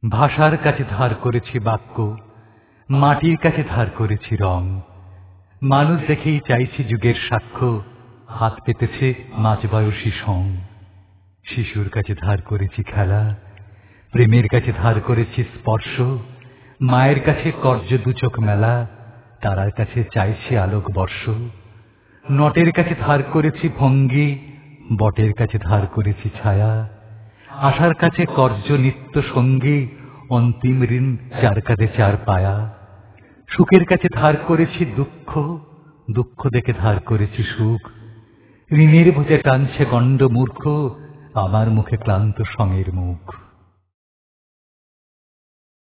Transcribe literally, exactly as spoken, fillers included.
ভাষার কাছে ধার করেছি বাক্য, মাটির কাছে ধার করেছি রং। মানুষ দেখেই চাইছি যুগের সাক্ষ্য, হাত পেতেছে মাঝবয়সী সং। শিশুর কাছে ধার করেছি খেলা, প্রেমের কাছে ধার করেছি স্পর্শ। মায়ের কাছে কর্য দুচোখ মেলা, তারার কাছে চাইছি আলোক বর্ষ। নটের কাছে ধার করেছি ভঙ্গি, বটের কাছে ধার করেছি ছায়া। আশার কাছে কর্য নিত্য সঙ্গী, অন্তিম ঋণ চার কাঁধে চার পায়া। সুখের কাছে ধার করেছি দুঃখ, দুঃখ দেখে ধার করেছি সুখ। ঋণের বোঝে টানছে গণ্ড মূর্খ, আমার মুখে ক্লান্ত সঙের মুখ।